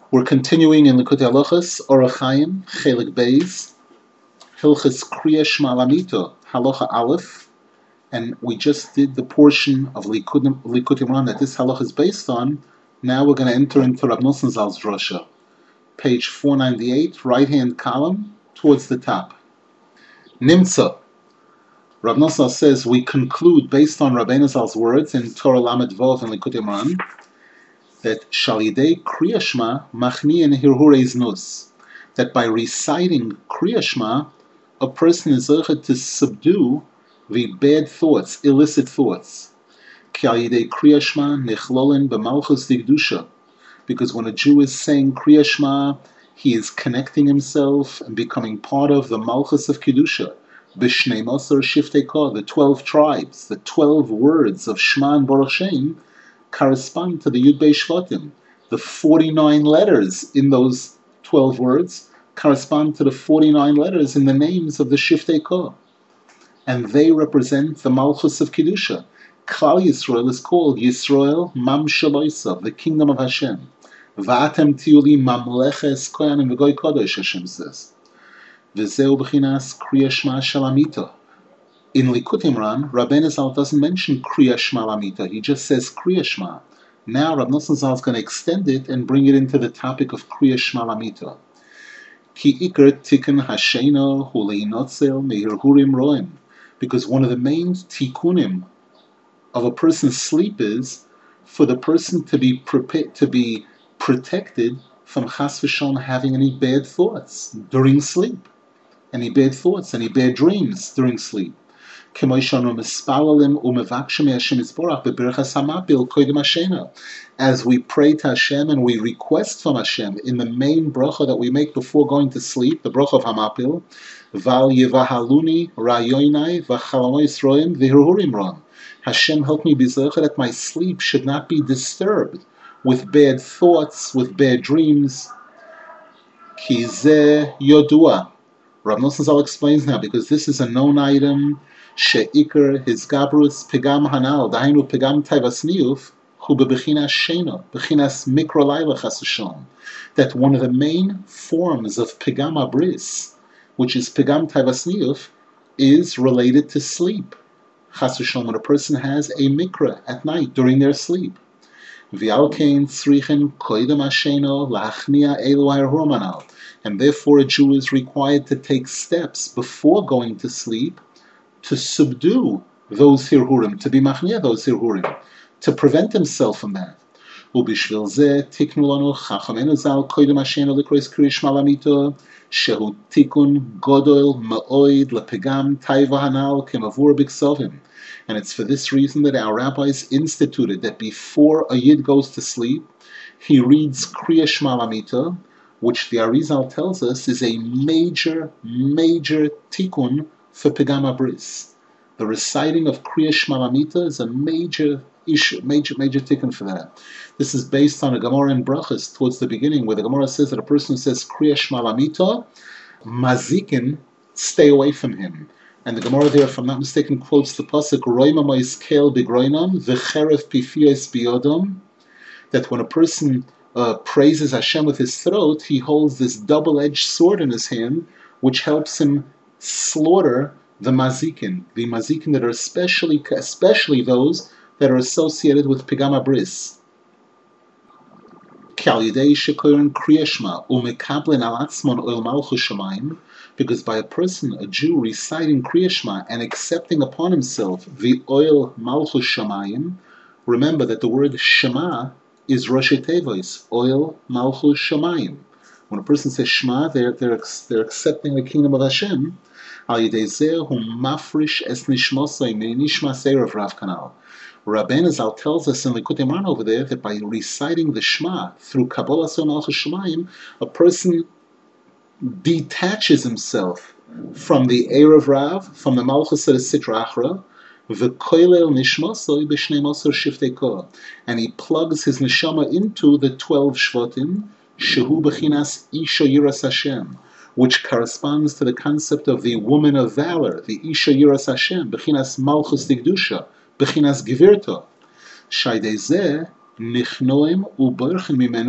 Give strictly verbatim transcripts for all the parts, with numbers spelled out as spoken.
We're continuing in Likutei Halachos, Orach Chaim, Chelik Beis, Hilchos Kriya Shema Lamito, Halacha Aleph, and we just did the portion of Likutei Moharan that this halacha is based on. Now we're going to enter into Rav Nosson Zal's drasha, page four ninety-eight, right-hand column, towards the top. Nimtza. Rav Nosson says we conclude based on Rabbeinu Zal's words in Torah Lamed Vov and Likutei Moharan that Shalidei Kriya Shema Machni'en Hirhurei Znus, that by reciting Kriya Shema, a person is able to subdue the bad thoughts, illicit thoughts. Ki Alidei Kriya Shema Nichlolen B'Malchus Digdusha, because when a Jew is saying Kriya Shema, he is connecting himself and becoming part of the Malchus of Kedusha. B'Shnei Moser Shiftei Kol, the twelve tribes, the twelve words of Shema and Baruch Shem correspond to the Yud Bei Shvatim. The forty-nine letters in those twelve words correspond to the forty-nine letters in the names of the Shiftei Kol. And they represent the Malchus of Kedusha. Klal Yisrael is called Yisrael Mam Shaloisav, the kingdom of Hashem. Va'atem tiuli mamleches koyanim v'goy kodesh, Hashem says. V'zeu b'chinas Kriya Shema Shalamita. In Likutei Moharan, Rabbeinu Zal doesn't mention Kriya Shema Lamita. He just says Kriya Shema. Now Rav Nosson Zal is going to extend it and bring it into the topic of Kriya Shema Lamita. Ki ikar tikkun hashena hu leinotzel me'hirhurim roim. Because one of the main tikkunim of a person's sleep is for the person to be prepared, to be protected from chas v'shalom having any bad thoughts during sleep, any bad thoughts, any bad dreams during sleep. As we pray to Hashem and we request from Hashem in the main bracha that we make before going to sleep, the bracha of Hamapil, Val Yevahaluni Rayoinai Vachalamois Roim V'Hirhurim Ram. Hashem, help me be zecher that my sleep should not be disturbed with bad thoughts, with bad dreams. Ki zeh yodua. Rav Nosson Zal explains now, because this is a known item. She'ikar his gabrus pegam hanal, dahainu pegam taivasniuf, hu bebechinas shena, bechinas mikrolayla chas v'shalom. That one of the main forms of pegam abris, which is pegam taivasniuf, is related to sleep. Chas v'shalom, when a person has a mikra at night during their sleep. V'alkein tzrichen koidem hashena lachnia elu ha'irhurim. And therefore a Jew is required to take steps before going to sleep to subdue those hirhurim, to be machnia those hirhurim, to prevent himself from that. Ubishvil zeh tiknu lanu chachamenu zal koidem hashena likros kriya shema lamito shehu tikun godol ma'oid lepegam taiva hanal kemavur biksovim. And it's for this reason that our rabbis instituted that before a yid goes to sleep, he reads Kriya Shema Lamita, which the Arizal tells us is a major, major tikkun for Pegam Abris. The reciting of Kriya Shema Lamita is a major issue, major, major tikkun for that. This is based on a Gemara in Brachas towards the beginning, where the Gemara says that a person who says Kriya Shema Lamita, mazikin, stay away from him. And the Gemara there, if I'm not mistaken, quotes the pasuk Roima mois kel bigroinam v'cherev pifiyos biyodom, that when a person uh, praises Hashem with his throat, he holds this double-edged sword in his hand, which helps him slaughter the mazikin, the mazikin that are especially, especially those that are associated with pegam abris. Because by a person, a Jew, reciting Kriya Shema and accepting upon himself the oil Malchus Shamayim, remember that the word Shema is Rosh Tevois, oil Malchus Shamayim. When a person says Shema, they're, they're, they're accepting the kingdom of Hashem. Rabbeinu Zal tells us in Likutei Moharan over there that by reciting the Shema through Kabbalah Oil Malchus Shamayim, a person detaches himself from the Erev Rav, from the Malchus of the Sitra Achra, v'koilel nishmasoi b'shnei moser shiftei kol, and he plugs his neshama into the twelve shvatim, shehu b'chinas isha yiras Hashem, which corresponds to the concept of the woman of valor, the isha yiras Hashem, b'chinas malchus digdusha, b'chinas givirta. Shaydei zeh nichnoim u'borchen mimenu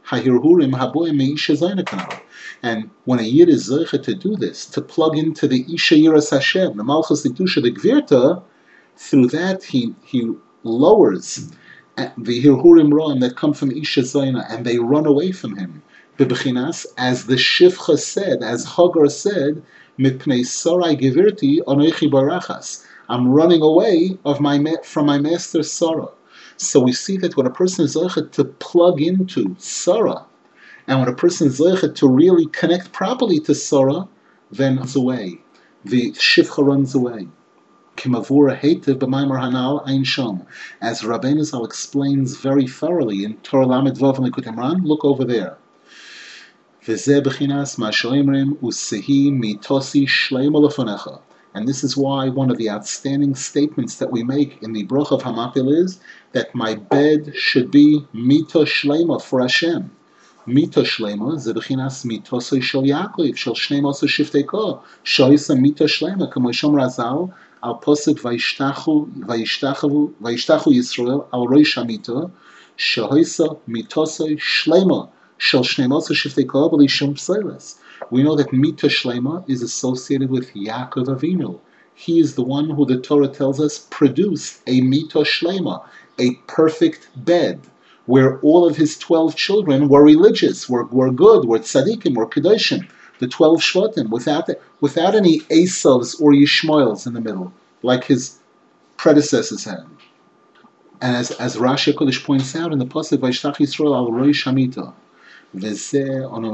hahirhurim haboim meisha zayna kanal. And when a yid is zeicha to do this, to plug into the isha yiras Hashem, the malchus kedusha, the gvirta, through that he he lowers the hirhurim roim that come from isha zayna, and they run away from him. Bebechinas, as the Shifcha said, as Hagar said, mipnei sarai gevirti anoichi barachas. I'm running away of my from my master Sarah. So we see that when a person is zeichet to plug into Sarah, and when a person is zeichet to really connect properly to Sarah, then runs away. The Shifcha runs away. Kimavura heitev b'maimar hanal ein shom. As Rabbeinu Zal explains very thoroughly in Torah Lamed Vav and Likutei Moharan, look over there. V'zeh b'chinas ma shoimrim usehi mitosi shleima lefonecha. And this is why one of the outstanding statements that we make in the Bracha of Hamapil is that my bed should be mito shlema for Hashem. Mito shlema ze b'chinas mitosoi shel Yaakov shel shnei moso shiftei ko shoisa mito shlema kamo Shom Razal al posuk vayishtachu vayishtachu vayishtachu Yisrael al roish hamito shoisa mitosoi shlema shel shnei moso shiftei ko b'li shum pseilas. We know that Mita Shlema is associated with Yaakov Avinu. He is the one who the Torah tells us produced a Mita Shlema, a perfect bed, where all of his twelve children were religious, were, were good, were tzaddikim, were kedoshim, the twelve shvatim, without, without any Esavs or Yishmaels in the middle, like his predecessors had. And as, as Rashi HaKodesh points out in the Pasuk, Vayishtach Yisrael al Roish Hamita, this is why we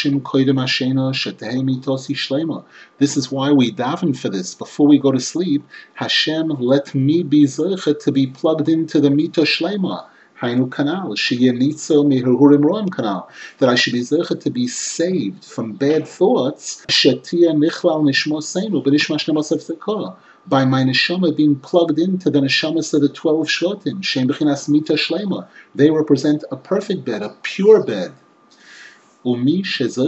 daven for this before we go to sleep. Hashem, let me be zeicha to be plugged into the mito shlema, hainu kanal, sheyenitzo mehurhurim roim kanal, that I should be zeicha to be saved from bad thoughts. Shetia nichlal nishmoseinu b'nishma shnemos avtekah, by my neshama being plugged into the neshamas of the twelve shvatim, shem b'chinas mito shlema. They represent a perfect bed, a pure bed. A Jew who is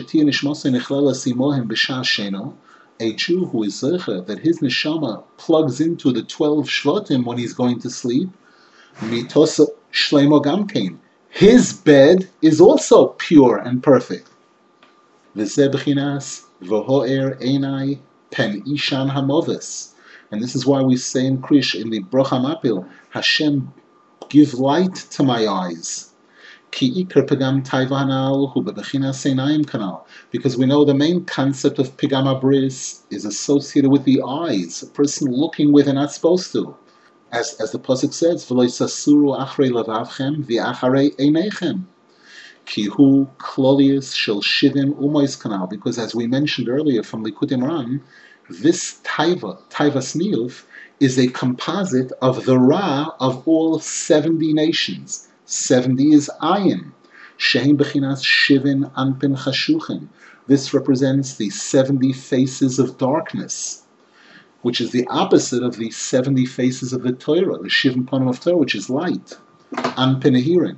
zeicha, that his neshama plugs into the twelve shvatim when he's going to sleep, mitosa shleimo gamkein. His bed is also pure and perfect. V'zeh b'chinas v'ho'er einai pen ishan hamoves. And this is why we say in Krish, in the Bracha Mapil, Hashem, give light to my eyes. Because we know the main concept of Pigam Abris is associated with the eyes, a person looking where they're not supposed to. As, as the Pasuk says, V'lo yisasuru achrei levavchem v'acharei einechem. Kihu klolius shel shivim umois kanal. Because as we mentioned earlier from Likutei Moharan, this taiva, taivas niyuv, is a composite of the Ra of all seventy nations. seventy is ayin. Shehem bechinas shivin anpin chashuchin. This represents the seventy faces of darkness, which is the opposite of the seventy faces of the Torah, the shivin panim of Torah, which is light. Anpin ahirin.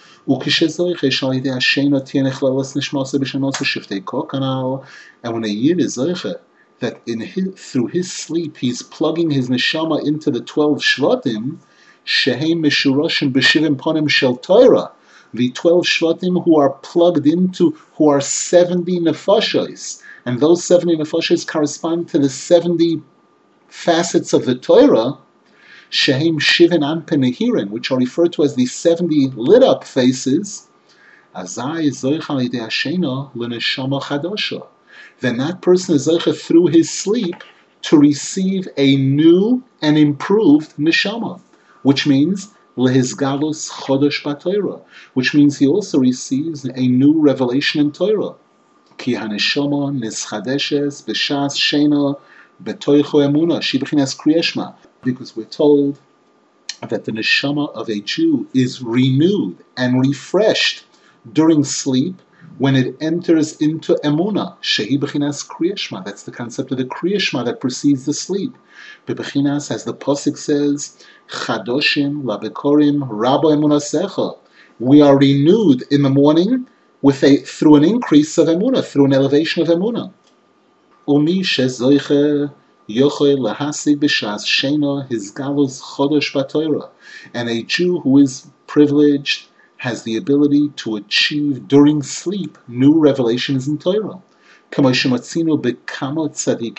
And when a yid is zeicha, that in his, through his sleep he's plugging his neshama into the twelve shvatim, shehem meshurashim b'shivim panim shel Torah, the twelve shvatim who are plugged into, who are seventy nefashos, and those seventy nefashos correspond to the seventy facets of the Torah, shehem shivin anpen nehirin, which are referred to as the seventy lit up faces, azai zoich al yidei hashena l'neshama chadasha. Then that person is zeicha through his sleep to receive a new and improved neshama, which means lehizgalus chodosh b'Torah, which means he also receives a new revelation in Torah. Ki haneshama nischadeshes b'shas shena b'toicho emuna shi b'chinas kriyeshma, because we're told that the neshama of a Jew is renewed and refreshed during sleep when it enters into emuna, shehi b'chinas kriyeshma. That's the concept of the kriyeshma that precedes the sleep. B'chinas, as the pasuk says, chadoshim labekorim rabo emunasecha. We are renewed in the morning with a through an increase of emuna, through an elevation of emuna. Umi shezoiche yochel lahasig b'shas shena hizgalus chodosh b'Torah. And a Jew who is privileged has the ability to achieve during sleep new revelations in Torah. As we find by several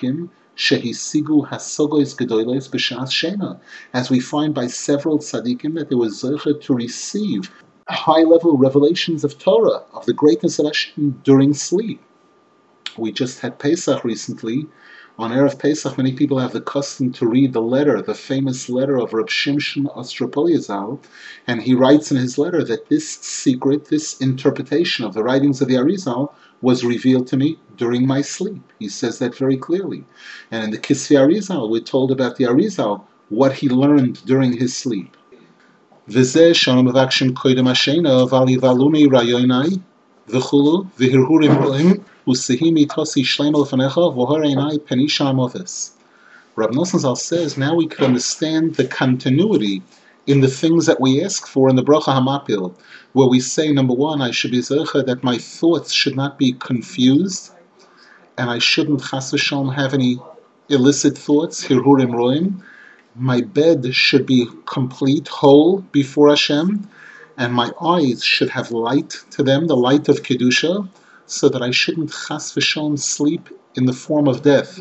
tzaddikim that they were zocher to receive high-level revelations of Torah, of the greatness of Hashem during sleep. We just had Pesach recently. On Erev Pesach, many people have the custom to read the letter, the famous letter of Reb Shimshon Ostropolye, and he writes in his letter that this secret, this interpretation of the writings of the Arizal was revealed to me during my sleep. He says that very clearly. And in the Kisvei Arizal, we're told about the Arizal, what he learned during his sleep. V'zeh shanu mevakshim koydem hashena v'al yivaluni rayoynai v'chulu v'hirhurim roim u'sehimi tosi shleim lefanecha v'hor einai penisha amothis. Rab Nosson Zal says, now we can understand the continuity in the things that we ask for in the Bracha Hamapil, where we say, number one, I should be zecher that my thoughts should not be confused, and I shouldn't chas v'shalom have any illicit thoughts, hirhurim roim. My bed should be complete, whole before Hashem, and my eyes should have light to them, the light of Kedusha, so that I shouldn't chas v'shalom sleep in the form of death.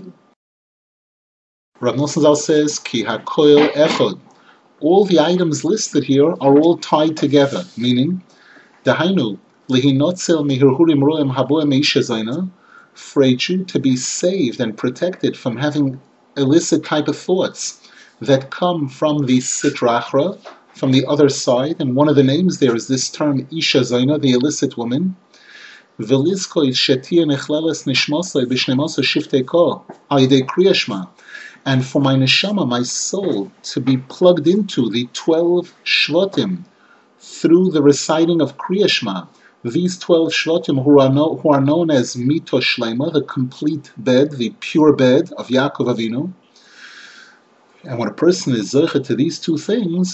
Rav Nosson Zal says, Ki hakoil echod. All the items listed here are all tied together, meaning, Dahainu, lihinotzel mihirhurim roem haboe meisha zayna, for a Jew to be saved and protected from having illicit type of thoughts that come from the sitra achra, from the other side, and one of the names there is this term isha zayna, the illicit woman. Velizkoit shetia nechleles nishmosai b'shnemosa shiftei ko aydei kriyashma. And for my neshama, my soul, to be plugged into the twelve shvatim through the reciting of Kriya Shema. These twelve shvatim who are, no, who are known as Mito Shlema, the complete bed, the pure bed of Yaakov Avinu. And when a person is zocher to these two things,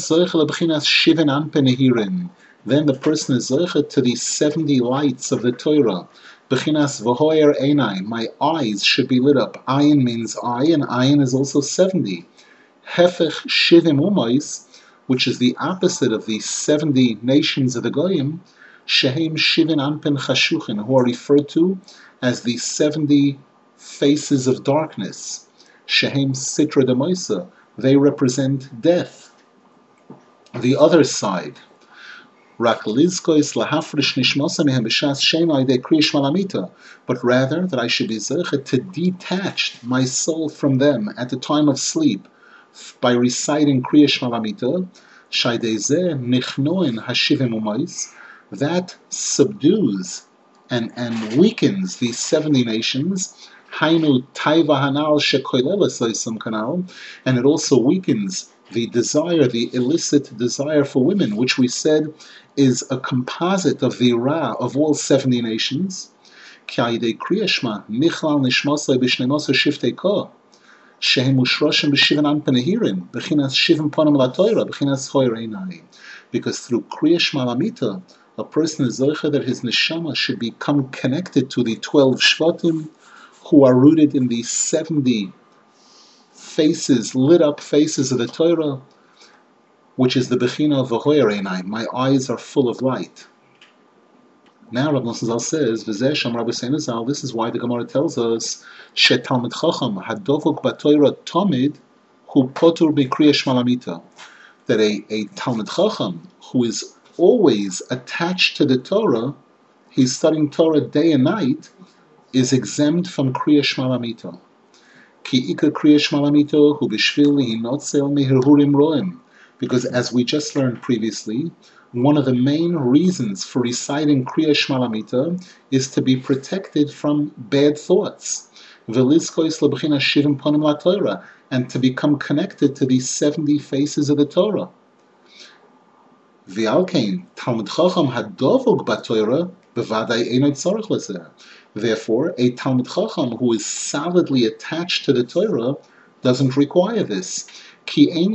then the person is zocher to the seventy lights of the Torah. Bechinas v'hoyer einai, my eyes should be lit up. Ayin means eye, and ayin is also seventy. Hefech shivim umois, which is the opposite of the seventy nations of the Goyim, shehem shivin anpen chashuchin, who are referred to as the seventy faces of darkness. Shehem sitra demoisa, they represent death. The other side. But rather that I should be zecher to detach my soul from them at the time of sleep by reciting Kriya Shmalamita, that subdues and, and weakens these seventy nations, and it also weakens the desire, the illicit desire for women, which we said is a composite of the Ra of all seventy nations. And because through Kriya Shema Lamita, a person is zocher that his neshama should become connected to the twelve shvatim who are rooted in the seventy faces, lit up faces of the Torah, which is the Bechina of V'hoyer Einai. My eyes are full of light. Now Rav Nosson Zal says, V'zeh Sham Rabbi Seinu Zal, this is why the Gemara tells us, She Talmid Chacham hadovok b'Torah tomid hu potur b'Kriya Shema Lamita, that a, a Talmid Chacham who is always attached to the Torah, he's studying Torah day and night, is exempt from Kriya Shema Lamita. Ki ika Kriya Shema Lamita hu b'shvil lihinotzel mihirhurim roem. Because as we just learned previously, one of the main reasons for reciting Kriya Shema Lamita is to be protected from bad thoughts. And to become connected to these seventy faces of the Torah. Therefore, a Talmid Chacham who is solidly attached to the Torah doesn't require this. Because a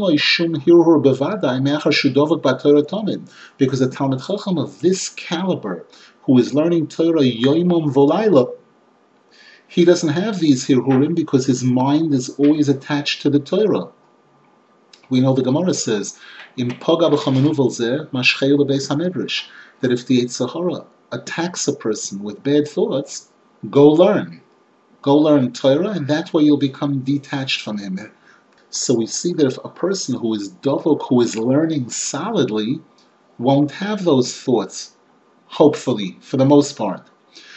Talmid Chacham of this caliber, who is learning Torah yoimom v'layla, he doesn't have these hirhurim because his mind is always attached to the Torah. We know the Gemara says, "In poga b'chamenuvel zeh mashcheu bebeis hamedrash," that if the Yetzer Hara attacks a person with bad thoughts, go learn, go learn Torah, and that way you'll become detached from him. So we see that if a person who is dovok, who is learning solidly, won't have those thoughts, hopefully, for the most part.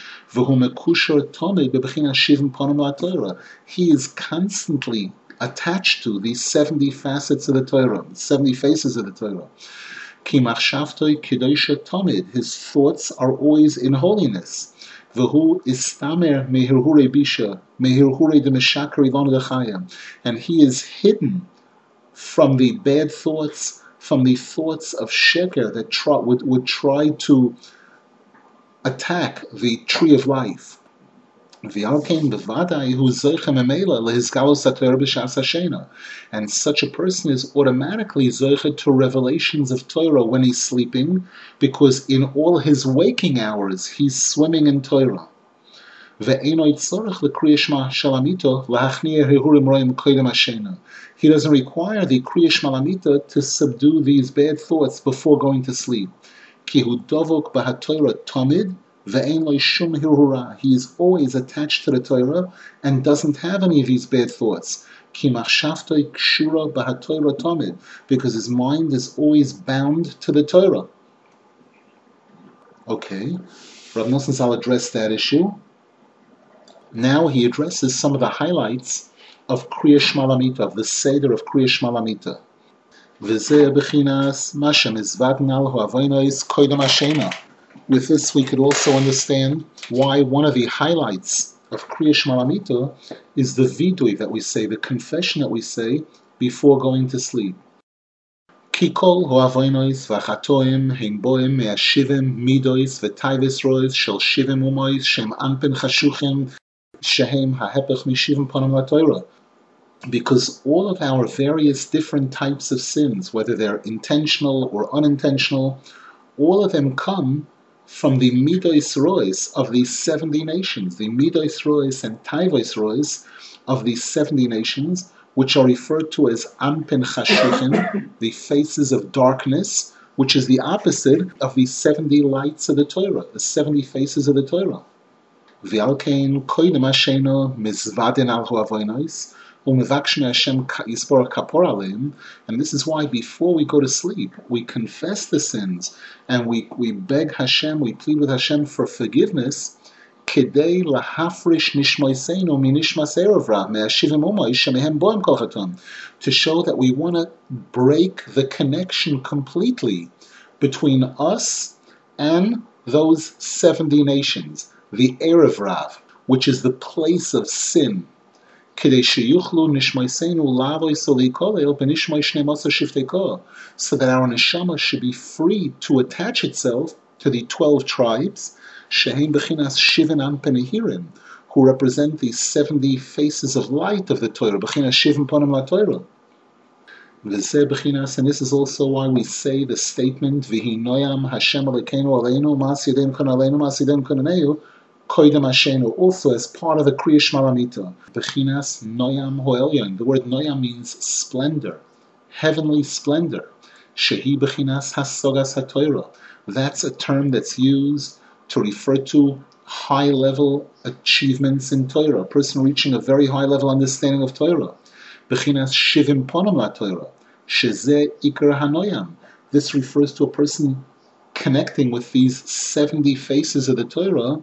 He is constantly attached to these seventy facets of the Torah, seventy faces of the Torah. His thoughts are always in holiness. And he is hidden from the bad thoughts, from the thoughts of sheker that try, would, would try to attack the tree of life. And such a person is automatically zoche to revelations of Torah when he's sleeping, because in all his waking hours he's swimming in Torah. He doesn't require the Kriyash Malamita to subdue these bad thoughts before going to sleep. He is always attached to the Torah and doesn't have any of these bad thoughts. Because his mind is always bound to the Torah. Okay, Rav Nosson Zal addressed that issue. Now he addresses some of the highlights of Kriya Shema Lamita, of the Seder of Kriya Shema Lamita. With this, we could also understand why one of the highlights of Kriya Shema Lamita is the vidui that we say, the confession that we say before going to sleep. Kikol ho'avonos v'achatoim heim boim me'ashivim midois v'tayvis rois shel shivim umois shem anpen chashuchim shehem ha'hepech mishivim panam la'Torah. Because all of our various different types of sins, whether they're intentional or unintentional, all of them come from the midois rois of these seventy nations, the midois rois and tayvis rois of these seventy nations, which are referred to as Anpen Chashuchim, the faces of darkness, which is the opposite of the seventy lights of the Torah, the seventy faces of the Torah. V'alkein koidem Hashenu mizvaden al ho'avonos u'mevakshim Hashem yispor kapor aleim, and this is why before we go to sleep, we confess the sins and we, we beg Hashem, we plead with Hashem for forgiveness. Kedei lahafrish nishmoiseinu minishmas erev ra me'ashivim umois shemehem boim kol chaton, to show that we want to break the connection completely between us and those seventy nations, the erev rav, which is the place of sin. Kedei sheyuchlu nishmoiseinu lavois olikolel benishmoi shnei masa shiftei kol, so that our neshama should be free to attach itself to the twelve tribes, Shehem Bechinas Shivan Anpen, who represent the seventy faces of light of the Torah, Bechinas Shivan Panim La Torah. V'zeh Bechinas, and this is also why we say the statement V'hi Noyam Hashem Alekeinu Aleinu Mas Yedem Kon Aleinu Mas Yedem Kon Aneu Koidem Hashenu, also as part of the Kriya Shema Lamita. Bechinas Noyam Hoelyon. The word Noyam means splendor, heavenly splendor. Shehi Bechinas Hasogas HaTorah. That's a term that's used to refer to high-level achievements in Torah, a person reaching a very high-level understanding of Torah. Bechinas shivim ponam la Torah, shezeh ikar hanoyam. This refers to a person connecting with these seventy faces of the Torah,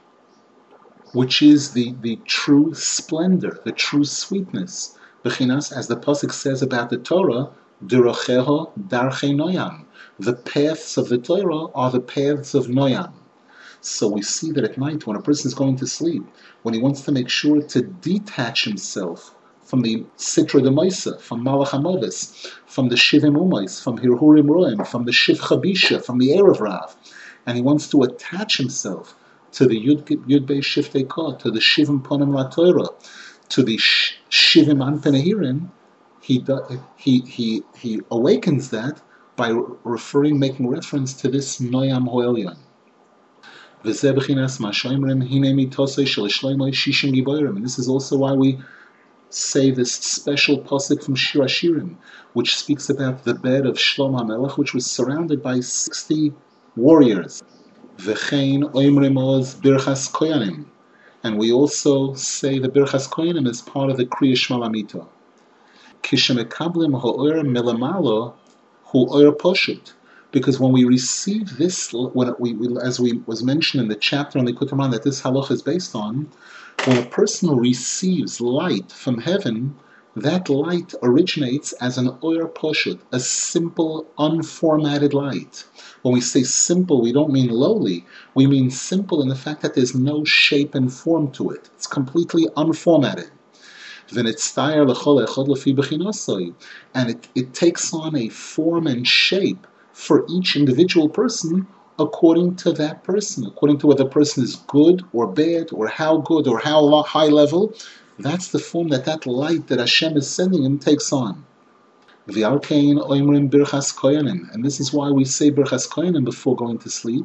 which is the, the true splendor, the true sweetness. Bechinas, as the pasuk says about the Torah, derocheho darchei noyam. The paths of the Torah are the paths of noyam. So we see that at night, when a person is going to sleep, when he wants to make sure to detach himself from the Sitra de Moisa, from Malach HaModes, from the Shivim Umais, from Hirhurim Roim, from the Shiv Chabisha, from the Erev Rav, and he wants to attach himself to the Yud, Yud Bei Shiftei Kol, to the Shivim Ponim La Torah, to the Shivim Anpen Ahirim, he, he, he, he awakens that by referring, making reference to this Noyam Hoelyon. And this is also why we say this special pasuk from Shir Hashirim, which speaks about the bed of Shlomo HaMelech, which was surrounded by sixty warriors. V'chein oimrim oz birchas koyanim. And we also say the birchas koyanim as part of the Kriya Shema Lamita. Kishemekablim ha'oir melamalo hu oir poshut. Because when we receive this, when we, we, as we was mentioned in the chapter on the Kutamran that this halach is based on, when a person receives light from heaven, that light originates as an oir poshut, a simple, unformatted light. When we say simple, we don't mean lowly. We mean simple in the fact that there's no shape and form to it. It's completely unformatted. And it, it takes on a form and shape for each individual person according to that person, according to whether the person is good or bad, or how good or how high level. That's the form that that light that Hashem is sending him takes on. And this is why we say Birchas Koyanim before going to sleep,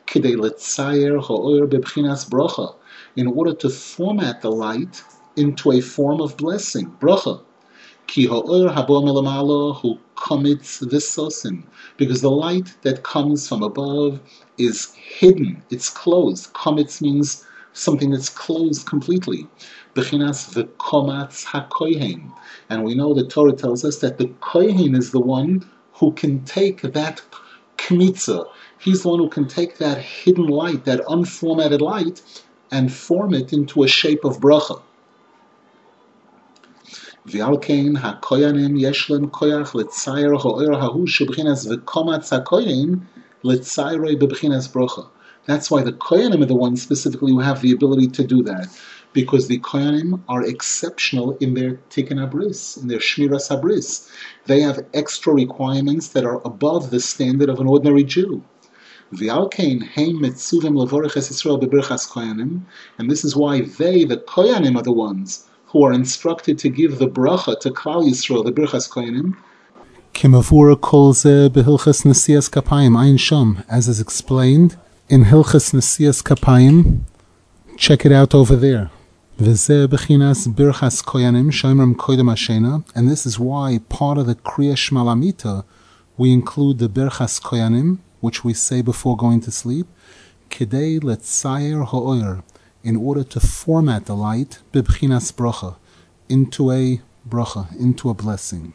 in order to format the light into a form of blessing, bracha. Because the light that comes from above is hidden, it's closed. Komitz means something that's closed completely. Bechinas v'komatz hakohen. And we know the Torah tells us that the kohen is the one who can take that kmitza. He's the one who can take that hidden light, that unformatted light, and form it into a shape of bracha. V'alkein hakoyanim yeshlem koyach letzayer ha'oir hahu shebechinas v'komatz hakoyin letzayroi bebechinas bracha. That's why the koyanim are the ones specifically who have the ability to do that, because the koyanim are exceptional in their tikkun abris, in their shmiras abris. They have extra requirements that are above the standard of an ordinary Jew. V'alkein heim mitzuvim levorech es Yisrael bebirchas koyanim, and this is why they, the koyanim, are the ones who are instructed to give the bracha to Klal Yisrael, the birchas koyanim. Kimavura kol ze behilchas nesias kapayim ayin sham, as is explained in Hilchas Nesias Kapayim. Check it out over there. V'zeh bechinas birchas koyanim shoymrim koydem hashena, and this is why part of the Kriya Shema Lamita we include the birchas koyanim, which we say before going to sleep, kedei letzayer ha'oyer, in order to format the light, b'bchinas bracha, into a bracha, into a blessing.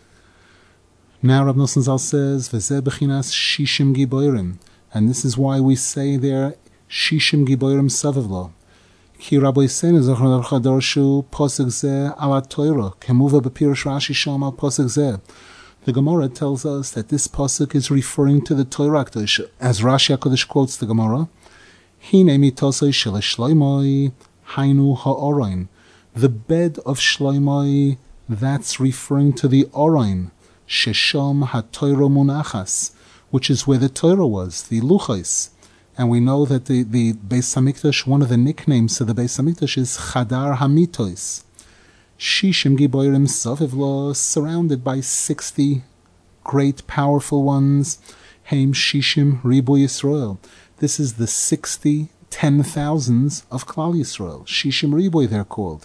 Now Rav Nosson Zal says, v'zeh b'chinas shishim giborim, and this is why we say there, shishim giborim savavlo. Ki Rabbi Yisrael zochar darshu posuk zeh ala Torah, kemuva b'pirush Rashi sham al posuk zeh. The Gemara tells us that this posuk is referring to the Torah Kedusha, as Rashi HaKodesh quotes the Gemara. Hine mitosai shel Shloimoi hainu ha'orain. The bed of Shloimoi, that's referring to the Orain, shesham ha'Torah munachas, which is where the Torah was, the Luchos. And we know that the, the Beis HaMikdash, one of the nicknames to the Beis HaMikdash is Chadar HaMitos. Shishim Giborim Sovivlo, surrounded by sixty great powerful ones. Heim Shishim Ribu Yisrael. This is the sixty ten thousands of Klal Yisrael. Shishim Riboy they're called.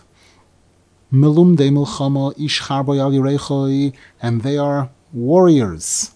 Melum de Milchama Ish Charboy Al Yirechoi, and they are warriors.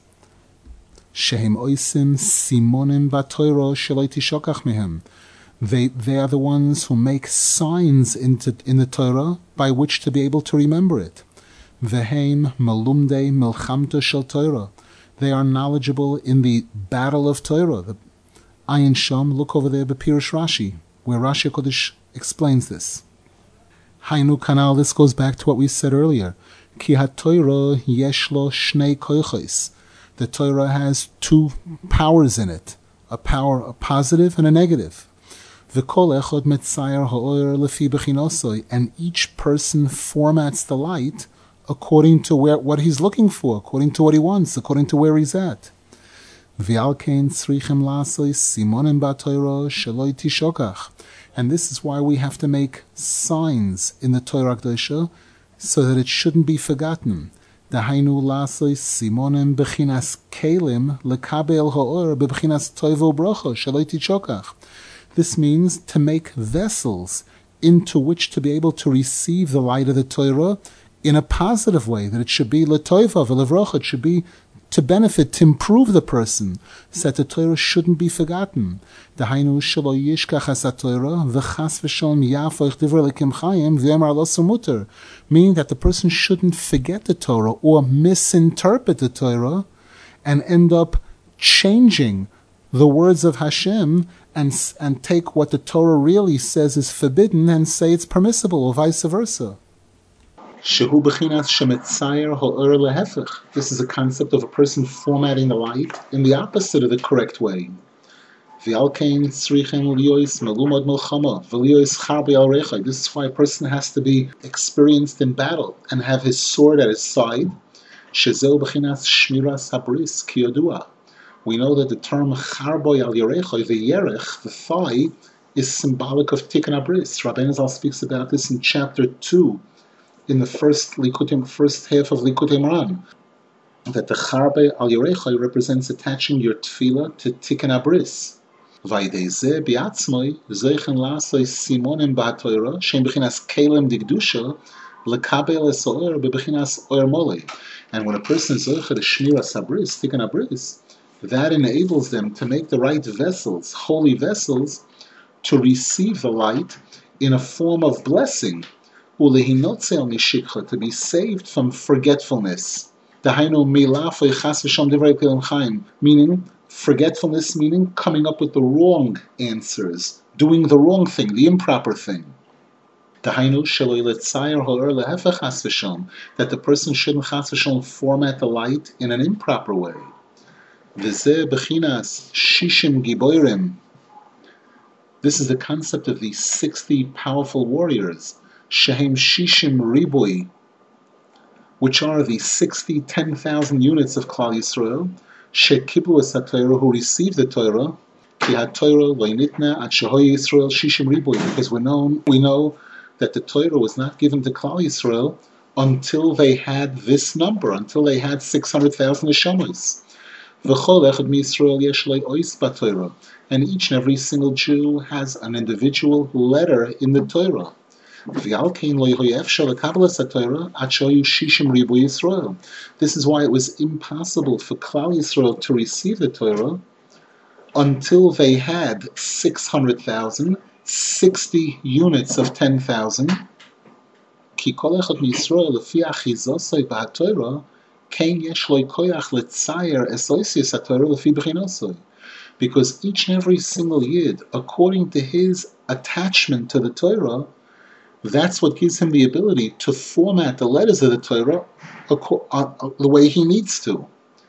Shehem Oisim Simonim Batoiro Sheloi Tishokach Mehem. They they are the ones who make signs into in the Torah by which to be able to remember it. Veheim Melumde Milchamta Shel Torah. They are knowledgeable in the battle of Torah. The Ayin Sham, look over there, Bepirush Rashi, where Rashi HaKodesh explains this. Hainu Kanal, this goes back to what we said earlier. Ki HaTorah Yeshlo Shnei Koichos. The Torah has two powers in it, a power, a positive and a negative. V'kol echad metzayer ha'oyer lefi bechinosoi, and each person formats the light according to where what he's looking for, according to what he wants, according to where he's at. V'alkein tzrichem lasoi simonim ba'Torah sheloi tishokach, and this is why we have to make signs in the Torah Kedusha so that it shouldn't be forgotten. Dahainu lasoi simonim bechinas kelim lekabel ha'or bechinas toivo brocha sheloi tishokach. This means to make vessels into which to be able to receive the light of the Torah in a positive way, that it should be l'toiva v'levrocha, it should be to benefit, to improve the person, so that the Torah shouldn't be forgotten. Dahainu shelo yishkach has haTorah v'chas v'shalom yafoich divrei lekim chayim v'yomar lo muter, meaning that the person shouldn't forget the Torah or misinterpret the Torah and end up changing the words of Hashem and and take what the Torah really says is forbidden and say it's permissible, or vice versa. This is a concept of a person formatting the light in the opposite of the correct way. This is why a person has to be experienced in battle and have his sword at his side. We know that the term charboy al yerechoi, the yerech, the thigh, is symbolic of tikkun abris. Rabbeinu Zal speaks about this in chapter two, in the first Likutei, first half of Likutei Moharan, that the charboy al yerechoi represents attaching your tefillah to tikkun abris. Vaydezeh biatzmoi zeichen lasoi simonim ba'atoira shem bechinas kelem digdusha lekabel esoer bebechinas oer mole. And when a person is zeicher to shmiras abris, tikkun abris, that enables them to make the right vessels, holy vessels, to receive the light in a form of blessing, to be saved from forgetfulness. Meaning, forgetfulness meaning coming up with the wrong answers, doing the wrong thing, the improper thing. That the person shouldn't chas v'shalom format the light in an improper way. This is the concept of these sixty powerful warriors, Shehem Shishim Ribui, which are the sixty, ten thousand units of Klal Yisrael, Shekiblu es HaTorah, who received the Torah, Ki HaTorah lo nitna at Shehoy Yisrael Shishim Ribui, because we know, we know that the Torah was not given to Klal Yisrael until they had this number, until they had six hundred thousand neshamas. And each and every single Jew has an individual letter in the Torah. This is why it was impossible for Klal Yisrael to receive the Torah until they had six hundred thousand, sixty units of ten thousand. Because each and every single Yid, according to his attachment to the Torah, that's what gives him the ability to format the letters of the Torah the way he needs to.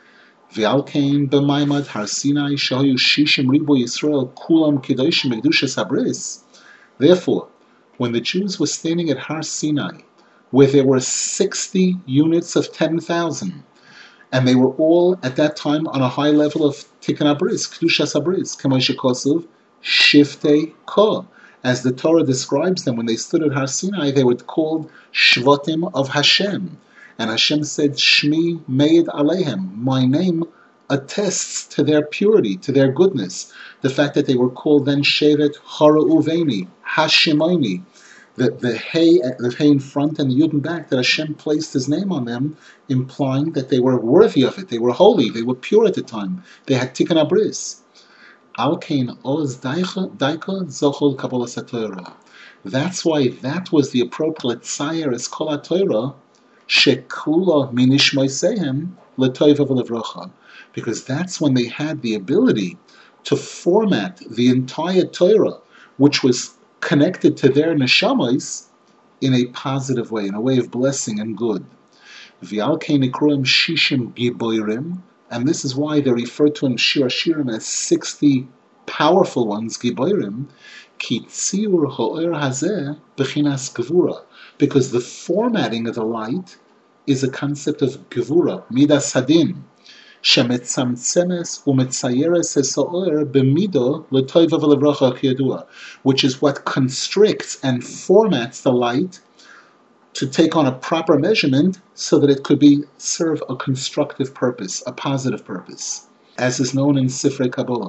Therefore, when the Jews were standing at Har Sinai, where there were sixty units of ten thousand, and they were all at that time on a high level of tikkun abris, kedushas abris, k'moshe kosuv, shiftei ko. As the Torah describes them, when they stood at Har Sinai, they were called shvatim of Hashem. And Hashem said, Shmi meid alehem, my name attests to their purity, to their goodness. The fact that they were called then Shevet Hara Uveni, Hashemoni, the the hay, the hay in front and the yud in back, that Hashem placed His name on them, implying that they were worthy of it, they were holy, they were pure at the time, they had tikkun abris. Alkein oz daika zochol kabbalas haTorah. That's why that was the appropriate tzayer as kol haTorah sheklula minishmoisehem l'toiva v'levrocha, because that's when they had the ability to format the entire Torah, which was connected to their neshamas, in a positive way, in a way of blessing and good. V'alkein ikruim shishim giborim. And this is why they're referred to in Shir Hashirim as sixty powerful ones, Giborim, ki tziur ha'or hazeh b'chinas gevura, because the formatting of the light is a concept of gevura, midas hadin, shemetzamtzemes umetzayeres ha'or b'mido l'toiva v'levracha kiyadua, which is what constricts and formats the light to take on a proper measurement so that it could be serve a constructive purpose, a positive purpose, as is known in Sifrei Kabbalah.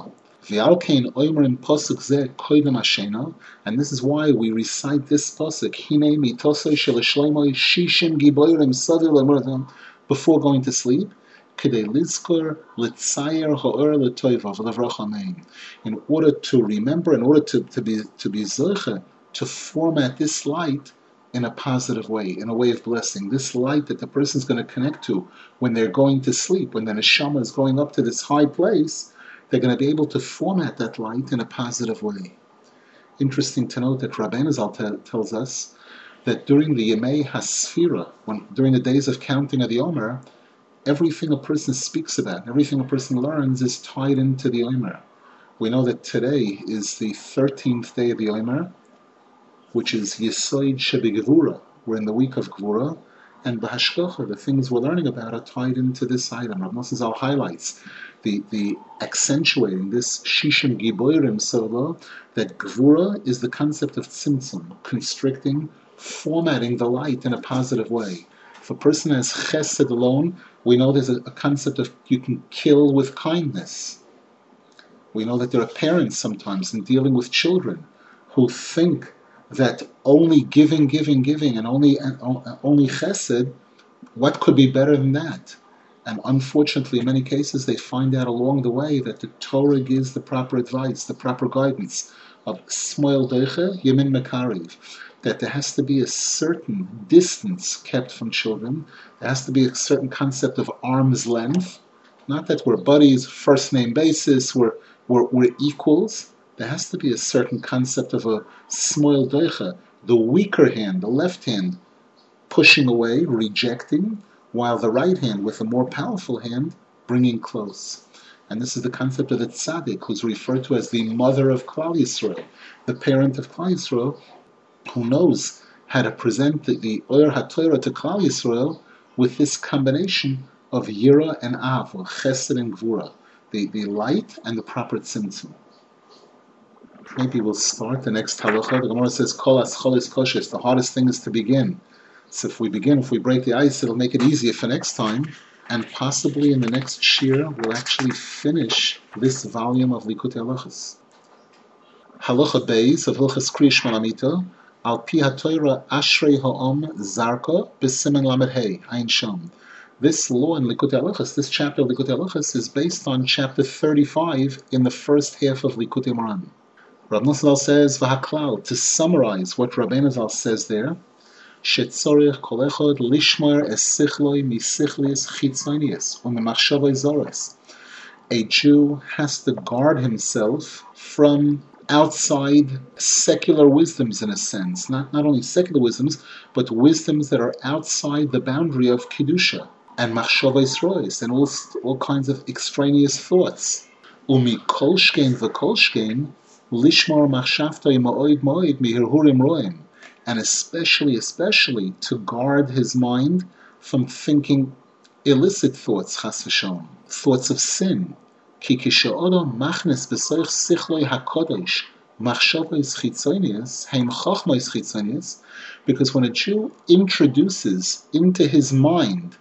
V'alkein oimrim posuk zeh koidem hashena, and this is why we recite this posuk, Hine mitosoi shel shloimoi shishim giborim savi lemurdim, before going to sleep, K'dei lizkor litzayer ha'or l'toiva v'levroch amein. In order to remember, in order to, to be to be zoche, to format this light in a positive way, in a way of blessing. This light that the person is going to connect to when they're going to sleep, when the neshama is going up to this high place, they're going to be able to format that light in a positive way. Interesting to note that Rabbeinu Zal t- tells us that during the Yemei HaSfira, when during the days of counting of the Omer, everything a person speaks about, everything a person learns is tied into the Omer. We know that today is the thirteenth day of the Omer, which is Yesoid Shebegevura. We're in the week of Gevura, and B'Hashgacha, the things we're learning about are tied into this item. Rav Nosson Zal highlights the, the accentuating this Shishim Giborim Solo, that Gevura is the concept of tzimtzum, constricting, formatting the light in a positive way. If a person has chesed alone, we know there's a, a concept of you can kill with kindness. We know that there are parents sometimes in dealing with children who think that only giving, giving, giving, and only and only chesed, what could be better than that? And unfortunately, in many cases, they find out along the way that the Torah gives the proper advice, the proper guidance of smoil deiche, yemin mekariv, that there has to be a certain distance kept from children. There has to be a certain concept of arm's length. Not that we're buddies, first name basis, we're, we're, we're equals. There has to be a certain concept of a smoil deiche, the weaker hand, the left hand, pushing away, rejecting, while the right hand, with a more powerful hand, bringing close. And this is the concept of the tzaddik, who's referred to as the mother of Klal Yisrael, the parent of Klal Yisrael, who knows how to present the, the Oyer HaTorah to Klal Yisrael with this combination of Yira and Av, or Chesed and Gvura, the, the light and the proper tzimtzum. Maybe we'll start the next halacha. The Gemara says, Kol aschol is koshes. The hardest thing is to begin. So if we begin, if we break the ice, it'll make it easier for next time. And possibly in the next shir, we'll actually finish this volume of Likutei Halachos. Halacha Beis of Hilchos Kriya Shema Lamita, Al Pi HaTorah Ashrei Ha'om Zarko B'Simen Lamed Hey Ayin Sham. This law in Likutei Halachos, this chapter of Likutei Halachos, is based on chapter thirty-five in the first half of Likutei Moran. Rav Nosson Zal says, V'haklal, to summarize what Rabbeinu Zal says there, Shetzorich kol echad lishmor es sichloi mi sichlis chitzonius u'memachshavoi zoros. A Jew has to guard himself from outside secular wisdoms, in a sense. Not, not only secular wisdoms, but wisdoms that are outside the boundary of Kedusha and machshavoi zrois and all, all kinds of extraneous thoughts. Umi kolshkein v'kolshkein lishmor machshavtoi ma'oid ma'oid mihirhurim roim. And especially, especially to guard his mind from thinking illicit thoughts, chas v'shalom, thoughts of sin. Ki kishe'odam machnes b'soich sichloi hakodesh machshavos chitzonius heim chochmos chitzonius, because when a Jew introduces into his mind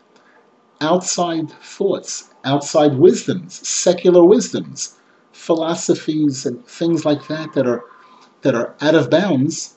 outside thoughts, outside wisdoms, secular wisdoms, philosophies and things like that that are that are out of bounds,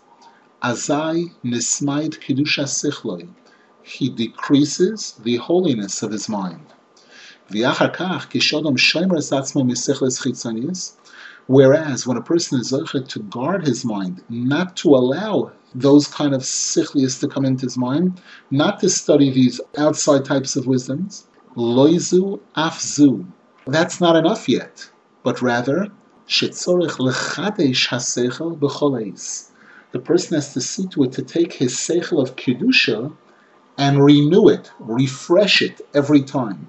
Azai nismaid kedusha sichloi, he decreases the holiness of his mind. V'achar kach kishodam shomer es atzmo misichles chitzonius. Whereas when a person is zocher to guard his mind, not to allow those kind of sichlius to come into his mind, not to study these outside types of wisdoms, loizu afzu. That's not enough yet, but rather shetzorich lechadesh hasechel b'choleis. The person has to see to it to take his seichel of kedusha and renew it, refresh it every time.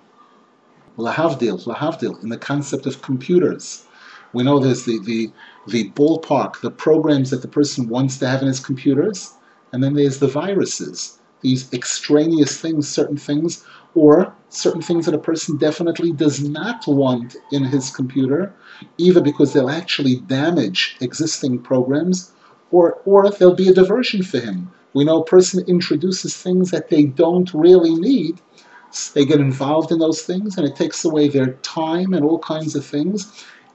Lahavdil, lahavdil, in the concept of computers. We know there's the, the, the ballpark, the programs that the person wants to have in his computers, and then there's the viruses, these extraneous things, certain things, or certain things that a person definitely does not want in his computer, either because they'll actually damage existing programs, or, or there'll be a diversion for him. We know a person introduces things that they don't really need. They get involved in those things, and it takes away their time and all kinds of things.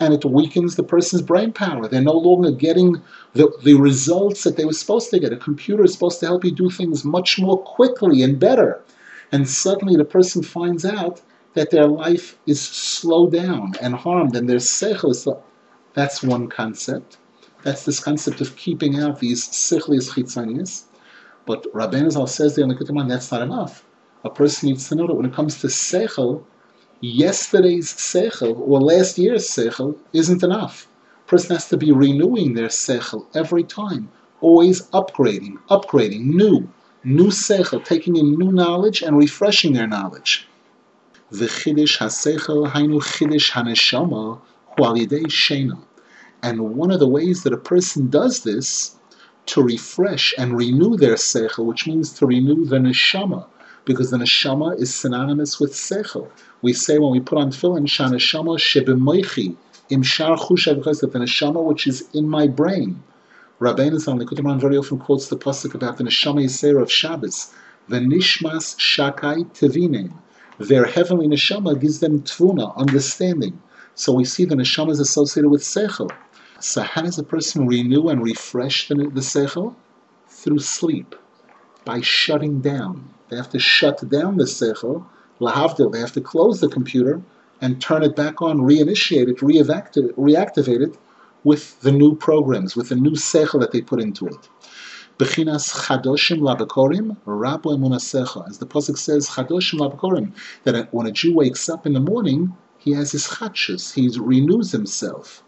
and it weakens the person's brain power. They're no longer getting the, the results that they were supposed to get. A computer is supposed to help you do things much more quickly and better. And suddenly the person finds out that their life is slowed down and harmed, and their seichel is... That's one concept. That's this concept of keeping out these sichlius chitzonius. But Rabbeinu Zal says there in the Ketubah, that's not enough. A person needs to know that when it comes to seichel, yesterday's seichel or last year's seichel isn't enough. A person has to be renewing their seichel every time, always upgrading, upgrading, new, new seichel, taking in new knowledge and refreshing their knowledge. V'chidish ha-seichel hainu chidish ha-neshama hu al yidei sheina. And one of the ways that a person does this to refresh and renew their seichel, which means to renew the neshama, because the neshama is synonymous with seichel. We say when we put on tefillin, "Shaneshama shebemoichi im shar chushav," that the neshama which is in my brain. Rabbeinu Zal Likutei Moharan very often quotes the pasuk about the neshama yisera of Shabbos, "V'nishmas shakai tevinem." Their heavenly neshama gives them tvuna, understanding. So we see the neshama is associated with seichel. So how does a person renew and refresh the, the seichel? Through sleep, by shutting down. They have to shut down the seichel, lahavdil, they have to close the computer and turn it back on, reinitiate it, reactivate, reactivate it with the new programs, with the new seichel that they put into it. Bechinas chadoshim labakorim, rabu emunasecha. As the pasuk says, chadoshim labakorim, that when a Jew wakes up in the morning, he has his chadshus, he renews himself.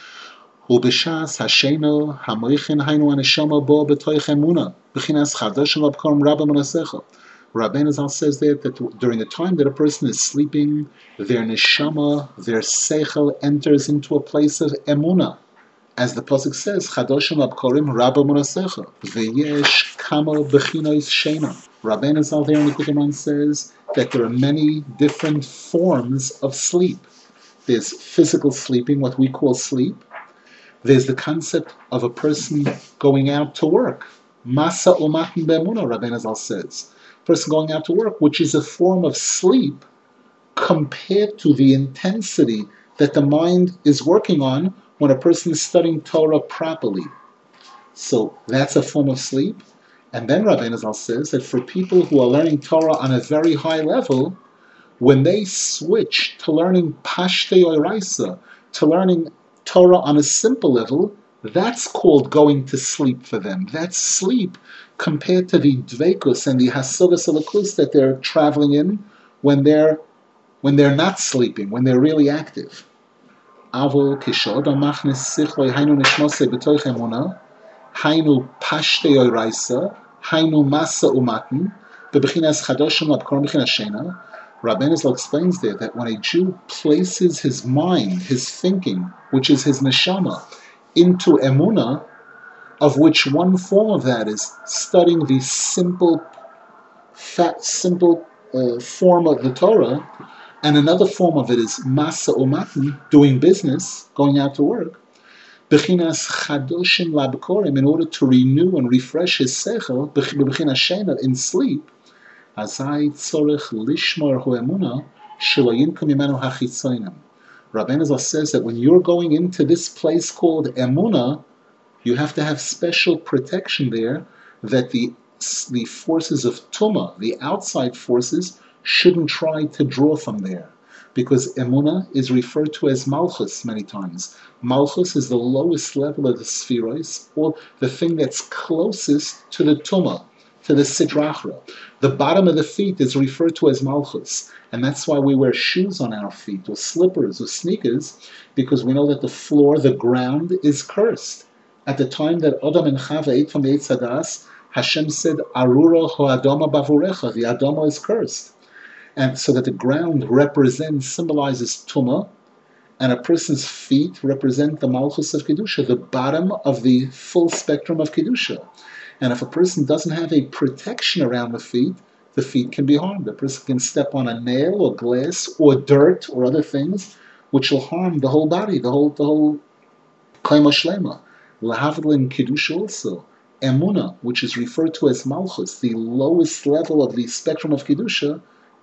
Ubishas hasheno hamoichin hainu aneshama bo betoich emuna. Bechinas chadoshim labakorim, rabu emunasecha. Rabbeinu Zal says there that during the time that a person is sleeping, their neshama, their seichel enters into a place of emuna. As the pasuk says, "Chadoshim abkorim rabba munasecha v'yesh kama bechinois sheina." Rabbeinu Zal there in the Likutei Moharan says that there are many different forms of sleep. There's physical sleeping, what we call sleep. There's the concept of a person going out to work. Masa umatin be'emuna, Rabbeinu Zal says. Person going out to work, which is a form of sleep compared to the intensity that the mind is working on when a person is studying Torah properly. So that's a form of sleep. And then Rabbeinu Zal says that for people who are learning Torah on a very high level, when they switch to learning Pashtei Oraisa, to learning Torah on a simple level, that's called going to sleep for them. That's sleep compared to the dveikus and the hasugas alakus that they're traveling in when they're when they're not sleeping, when they're really active. Avol kishodam machnes sichloi hainu nishmose betoich emuna, hainu pashtei oraisa, hainu masa umatin, bebechinas chadoshim labkorim bechinas shena. Rabbeinu Zal explains there that when a Jew places his mind, his thinking, which is his neshama, into emuna, of which one form of that is studying the simple, fat, simple uh, form of the Torah, and another form of it is masa umatin, doing business, going out to work. Bechinas chadoshim labkorim, in order to renew and refresh his seichel, bechinas shena, in sleep. Azai tzorech lishmor hu emuna shelo yinkum mimenu hachitzonim. Rabbeinu Zal says that when you're going into this place called emuna, you have to have special protection there, that the the forces of Tumah, the outside forces, shouldn't try to draw from there. Because Emunah is referred to as Malchus many times. Malchus is the lowest level of the Spheros, or the thing that's closest to the Tumah, to the Sidrachra. The bottom of the feet is referred to as Malchus. And that's why we wear shoes on our feet, or slippers, or sneakers, because we know that the floor, the ground, is cursed. At the time that Adam and Chava ate from the Eitz Hadas, Hashem said, Arura ho Adama bavurecha, the Adama is cursed. And so that the ground represents, symbolizes Tumah, and a person's feet represent the Malchus of Kedusha, the bottom of the full spectrum of Kedusha. And if a person doesn't have a protection around the feet, the feet can be harmed. The person can step on a nail or glass or dirt or other things, which will harm the whole body, the whole, the whole Klema Shlema. Lahavdil in Kedusha also, Emunah, which is referred to as Malchus, the lowest level of the spectrum of Kedusha,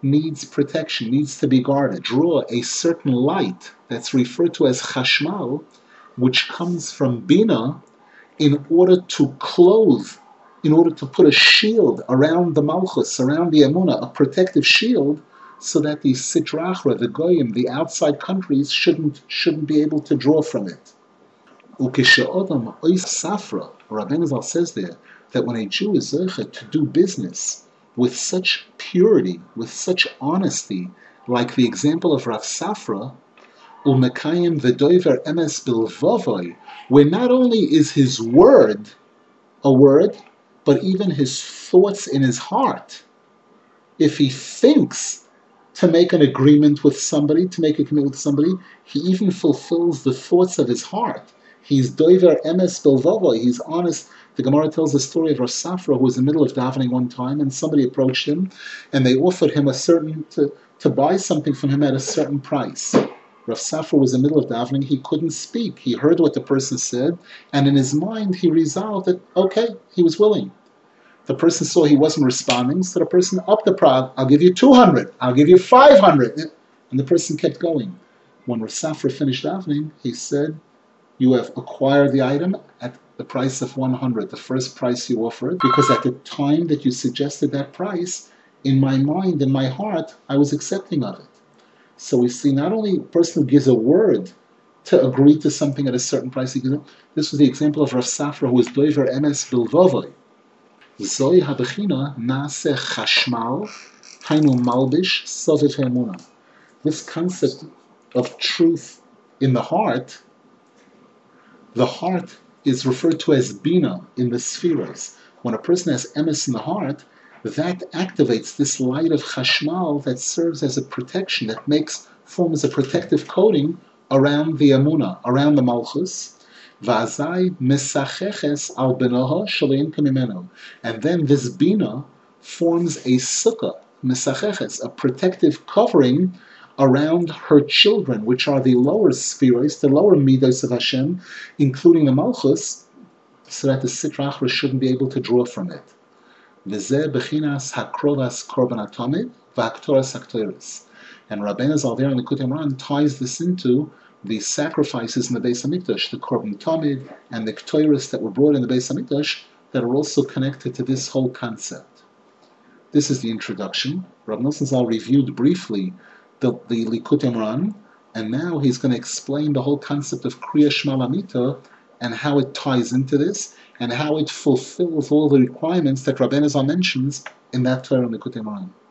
needs protection, needs to be guarded. Draw a certain light that's referred to as chashmal, which comes from Bina, in order to clothe, in order to put a shield around the Malchus, around the Emunah, a protective shield, so that the Sitra Achra, the Goyim, the outside countries, shouldn't shouldn't be able to draw from it. Ukeshe'odam ois safra, Rabbeinu Zal says there, that when a Jew is zeichet to do business with such purity, with such honesty, like the example of Rav Safra, umekayim v'doiver emes bilvavoi, where not only is his word a word, but even his thoughts in his heart. If he thinks to make an agreement with somebody, to make a commitment with somebody, he even fulfills the thoughts of his heart. He's doiver emes bilvavoi, he's honest. The Gemara tells the story of Rav Safra, who was in the middle of davening one time, and somebody approached him, and they offered him a certain, to, to buy something from him at a certain price. Rav Safra was in the middle of davening, he couldn't speak. He heard what the person said, and in his mind he resolved that, okay, he was willing. The person saw he wasn't responding, so the person upped the price. I'll give you two hundred, I'll give you five hundred. And the person kept going. When Rav Safra finished davening, he said, you have acquired the item at the price of one hundred, the first price you offered, because at the time that you suggested that price, in my mind, in my heart, I was accepting of it. So we see not only a person who gives a word to agree to something at a certain price, this was the example of Rav Safra, who was doiver emes bilvavoi. Zoi habechina naaseh chashmal, hainu malbish soviv emunah. This concept of truth in the heart, the heart is referred to as bina in the spheres. When a person has emes in the heart, that activates this light of chashmal that serves as a protection, that makes, forms a protective coating around the Amunah, around the Malchus. V'azai mesacheches al benoha shalein kamimeno. And then this bina forms a sukkah, mesacheches, a protective covering around her children, which are the lower spheres, the lower midos of Hashem, including the Malchus, so that the Sitra Achra shouldn't be able to draw from it. V'zeh bechinas hakrovas korban atomid v'haktoras haktoras. And Rabbeinu Zal there in the Likutei Moharan ties this into the sacrifices in the Beis Hamikdash, the korban tamid and the ktoras that were brought in the Beis Hamikdash, that are also connected to this whole concept. This is the introduction. Rabbi Nosson Zal reviewed briefly the, the Likutei Moharan, and now he's going to explain the whole concept of Kriya Shema Lamita and how it ties into this, and how it fulfills all the requirements that Rabbeinu Zal mentions in that Torah in the Likutei Moharan.